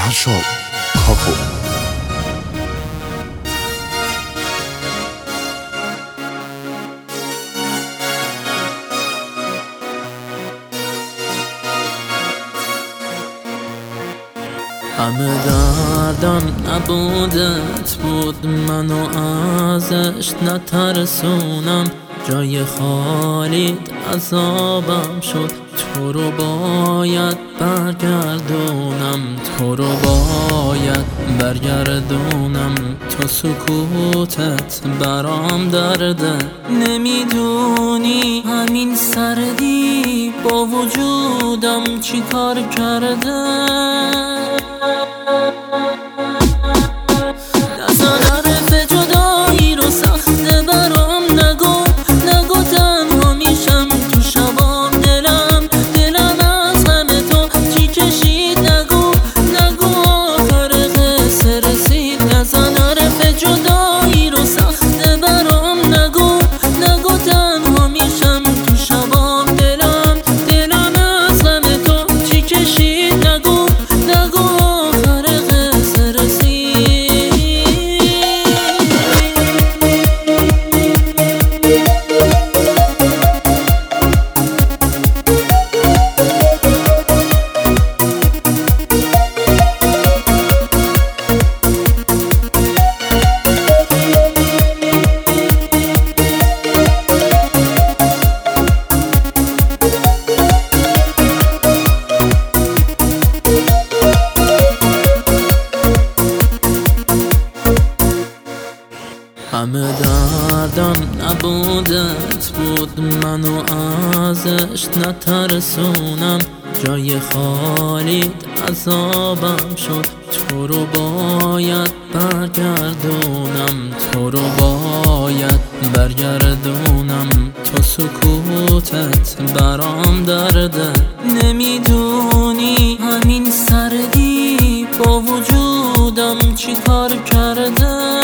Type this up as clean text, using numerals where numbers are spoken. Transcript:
فرشاد کاپو. همه دردم نبودت بود، منو ازش نترسونم. جای خالی عذابم شد، تو رو باید برگردونم، تو رو باید برگردونم. تو سکوتت برام درده، نمیدونی همین سردی با وجودم چی کار کرده. نزن حرف جدایی رو سخته برام، نگو تنها میشم تو شبام. دلم از همه تو چی کشید، نگو آخر قصه رسید. نزن حرف جدایی رو سخته برام، نگو تنها میشم تو شبام. دلم از همه تو چی کشید، نگو آخر قصه رسید. همه دردم نبودت بود، منو ازش نترسونم. جای خالی عذابم شد، تو رو باید برگردونم، تو رو باید برگردونم. تو سکوتت برام درده، نمیدونی همین سردی با وجودم چی کار کرده.